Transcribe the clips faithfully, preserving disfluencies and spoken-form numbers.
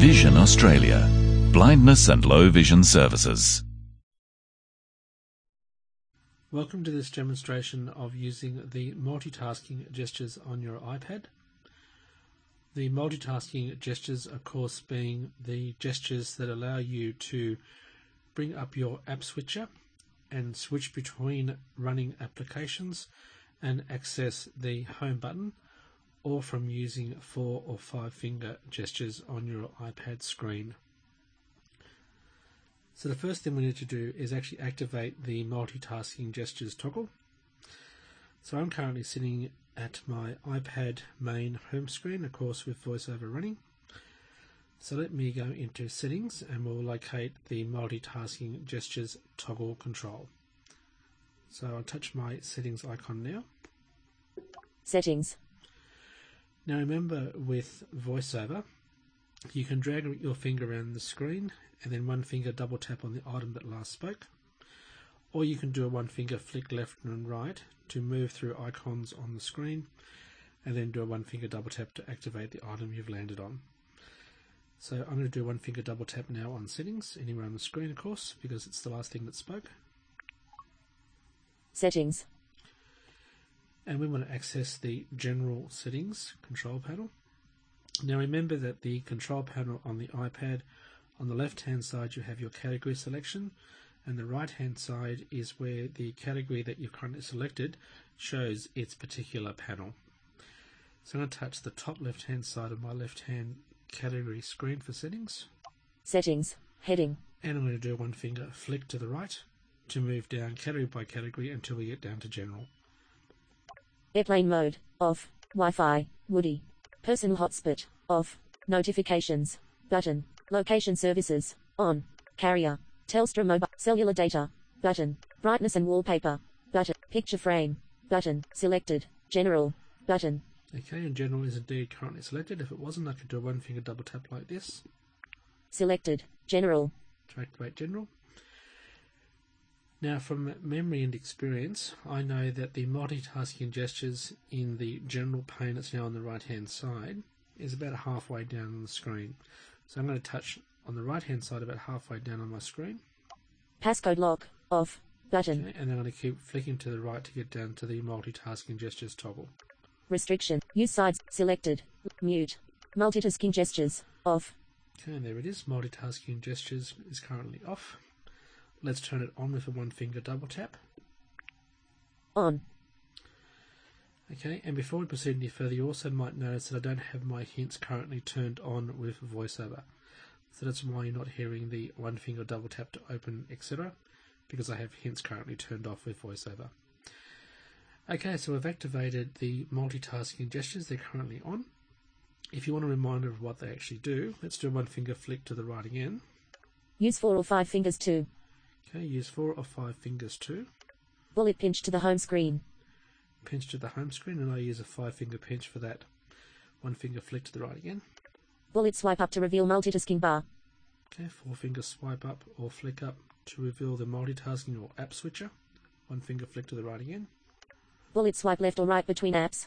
Vision Australia, blindness and low vision services. Welcome to this demonstration of using the multitasking gestures on your iPad. The multitasking gestures, of course, being the gestures that allow you to bring up your app switcher and switch between running applications and access the home button, or from using four or five finger gestures on your iPad screen. So the first thing we need to do is actually activate the multitasking gestures toggle. So I'm currently sitting at my iPad main home screen, of course with VoiceOver running. So let me go into settings and we'll locate the multitasking gestures toggle control. So I'll touch my settings icon now. Settings. Now remember, with VoiceOver, you can drag your finger around the screen and then one finger double tap on the item that last spoke, or you can do a one finger flick left and right to move through icons on the screen, and then do a one finger double tap to activate the item you've landed on. So I'm going to do one finger double tap now on settings, anywhere on the screen of course, because it's the last thing that spoke. Settings. And we want to access the general settings control panel. Now remember that the control panel on the iPad, on the left hand side you have your category selection, and the right hand side is where the category that you've currently selected shows its particular panel. So I'm going to touch the top left hand side of my left hand category screen for settings. Settings. Heading. And I'm going to do one finger flick to the right to move down category by category until we get down to general. Airplane mode, off. Wi-Fi, Woody. Personal hotspot, off. Notifications, button. Location services, on. Carrier, Telstra mobile. Cellular data, button. Brightness and wallpaper, button. Picture frame, button. Selected, general, button. Okay, and general is indeed currently selected. If it wasn't, I could do a one finger double tap like this. Selected, general. To activate general. Now, from memory and experience, I know that the multitasking gestures in the general pane that's now on the right hand side is about halfway down on the screen. So I'm going to touch on the right hand side about halfway down on my screen. Passcode lock, off, button. Okay, and then I'm going to keep flicking to the right to get down to the multitasking gestures toggle. Restriction, use sides, selected, mute. Multitasking gestures, off. Okay, and there it is. Multitasking gestures is currently off. Let's turn it on with a one finger double tap. On. Okay, and before we proceed any further, you also might notice that I don't have my hints currently turned on with VoiceOver. So that's why you're not hearing the one finger double tap to open, et cetera, because I have hints currently turned off with VoiceOver. Okay, so we've activated the multitasking gestures. They're currently on. If you want a reminder of what they actually do, let's do a one finger flick to the right again. Use four or five fingers to. Okay, use four or five fingers too. Bullet pinch to the home screen. Pinch to the home screen, and I use a five finger pinch for that. One finger flick to the right again. Bullet swipe up to reveal multitasking bar. Okay, four finger swipe up or flick up to reveal the multitasking or app switcher. One finger flick to the right again. Bullet swipe left or right between apps.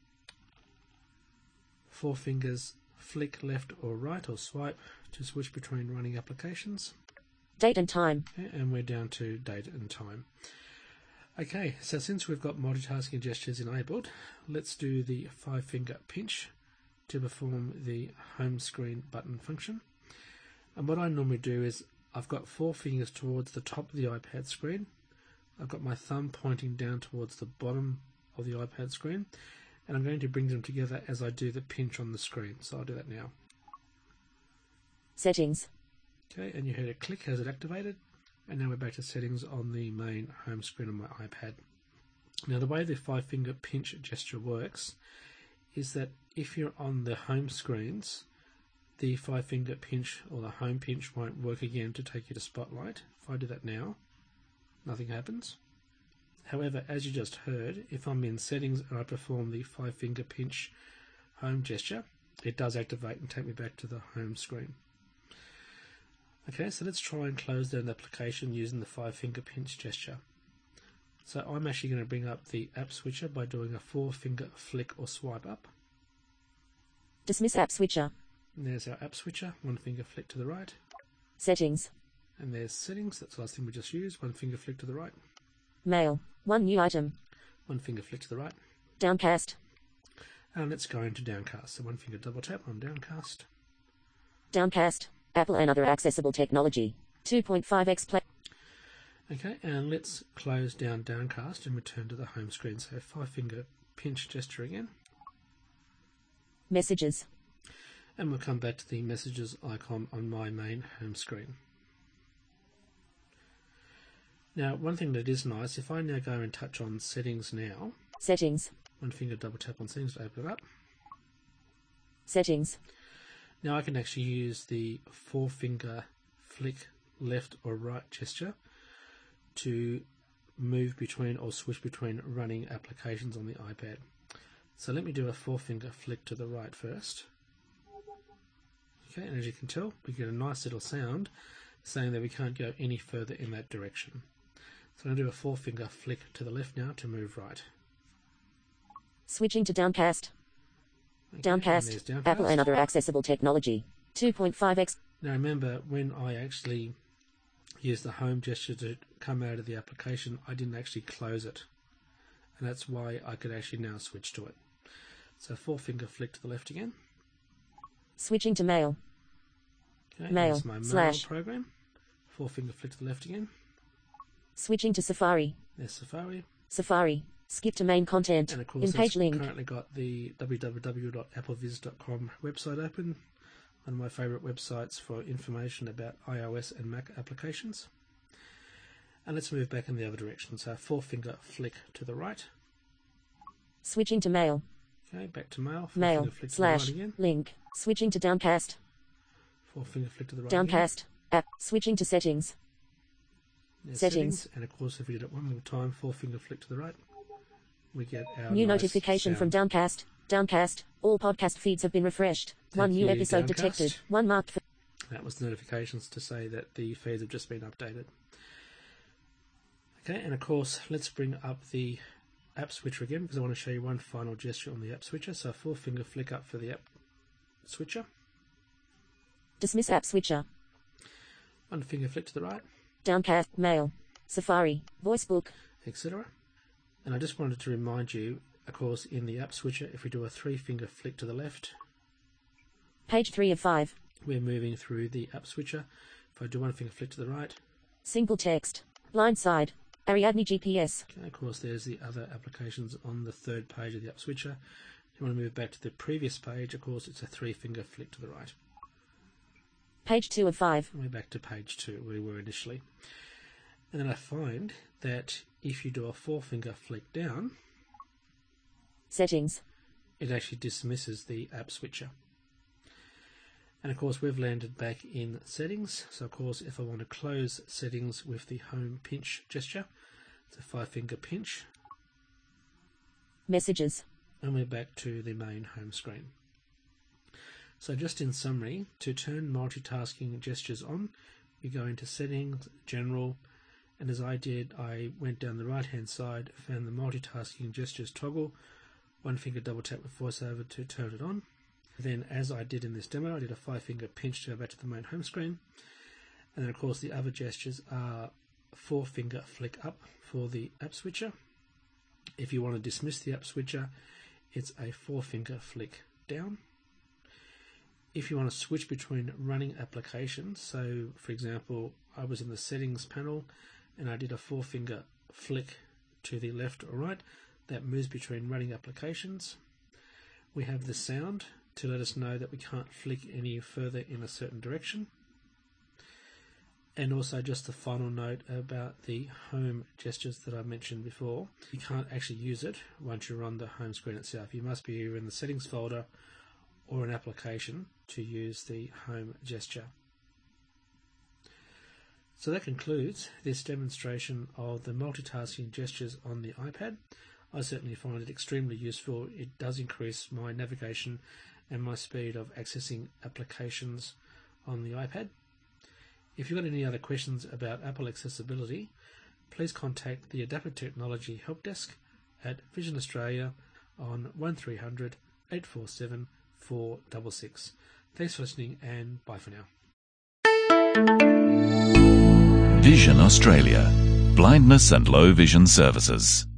Four fingers flick left or right or swipe to switch between running applications. Date and time. Okay, and we're down to date and time. Okay, so since we've got multitasking gestures enabled, let's do the five finger pinch to perform the home screen button function. And what I normally do is I've got four fingers towards the top of the iPad screen. I've got my thumb pointing down towards the bottom of the iPad screen, and I'm going to bring them together as I do the pinch on the screen. So I'll do that now. Settings. Okay, and you heard a click as it activated, and now we're back to settings on the main home screen on my iPad. Now the way the five finger pinch gesture works is that if you're on the home screens, the five finger pinch or the home pinch won't work again to take you to Spotlight. If I do that now, nothing happens. However, as you just heard, if I'm in settings and I perform the five finger pinch home gesture, it does activate and take me back to the home screen. Okay, so let's try and close down the application using the five finger pinch gesture. So I'm actually going to bring up the app switcher by doing a four finger flick or swipe up. Dismiss app switcher. And there's our app switcher, one finger flick to the right. Settings. And there's settings, that's the last thing we just used, one finger flick to the right. Mail. One new item. One finger flick to the right. Downcast. And let's go into Downcast. So one finger double tap on Downcast. Downcast. Apple and other accessible technology. two point five x play. Okay, and let's close down Downcast and return to the home screen. So five finger pinch gesture again. Messages. And we'll come back to the messages icon on my main home screen. Now, one thing that is nice, if I now go and touch on settings now. Settings. One finger double tap on settings to open it up. Settings. Now I can actually use the four finger flick left or right gesture to move between or switch between running applications on the iPad. So let me do a four finger flick to the right first. Okay, and as you can tell, we get a nice little sound saying that we can't go any further in that direction. So I'm going to do a four finger flick to the left now to move right. Switching to Downcast. Okay, Downcast. and Downcast. Apple and other accessible technology. two point five x. Now remember, when I actually used the home gesture to come out of the application, I didn't actually close it. And that's why I could actually now switch to it. So four finger flick to the left again. Switching to Mail. Okay, Mail, that's my mail slash. program. Four finger flick to the left again. Switching to Safari. There's Safari. Safari. Skip to main content. And of course, In it's page link. currently got the w w w dot apple viz dot com website open. One of my favourite websites for information about iOS and Mac applications. And let's move back in the other direction. So four finger flick to the right. Switching to Mail. Okay, back to mail. Four Mail. finger flick Slash. to the right again. Link. Switching to Downcast. Four finger flick to the right Downcast. App. Switching to Settings. again. There's Settings. And of course, if we did it one more time, four finger flick to the right, we get our New nice notification sound. from Downcast. Downcast. All podcast feeds have been refreshed. One Thank new you, episode Downcast. detected. One marked for. That was the notifications to say that the feeds have just been updated. Okay, and of course, let's bring up the app switcher again because I want to show you one final gesture on the app switcher. So four finger flick up for the app switcher. Dismiss app switcher. One finger flick to the right, Downcast. Mail. Safari. Voicebook. et cetera. And I just wanted to remind you, of course, in the app switcher, if we do a three finger flick to the left, Page three of five. we're moving through the app switcher. If I do one finger flick to the right, Single text. Blind side. Ariadne G P S. okay, of course, there's the other applications on the third page of the app switcher. If you want to move back to the previous page, of course, it's a three finger flick to the right. Page two of five. And we're back to page two where we were initially. And then I find that if you do a four finger flick down, Settings. it actually dismisses the app switcher. And of course, we've landed back in settings. So of course, if I want to close settings with the home pinch gesture, it's a five finger pinch, Messages. and we're back to the main home screen. So just in summary, to turn multitasking gestures on, we go into settings, general, and as I did, I went down the right hand side, found the multitasking gestures toggle, one finger double tap with VoiceOver to turn it on. Then, as I did in this demo, I did a five finger pinch to go back to the main home screen. And then of course the other gestures are four finger flick up for the app switcher. If you want to dismiss the app switcher, it's a four finger flick down. If you want to switch between running applications, so for example, I was in the settings panel and I did a four finger flick to the left or right, that moves between running applications. We have the sound to let us know that we can't flick any further in a certain direction. And also just the final note about the home gestures that I mentioned before. You can't actually use it once you're on the home screen itself. You must be either in the settings folder or an application to use the home gesture. So that concludes this demonstration of the multitasking gestures on the iPad. I certainly find it extremely useful. It does increase my navigation and my speed of accessing applications on the iPad. If you've got any other questions about Apple accessibility, please contact the Adaptive Technology Help Desk at Vision Australia on one three hundred, eight four seven, four six six. Thanks for listening, and bye for now. Vision Australia. Blindness and low vision services.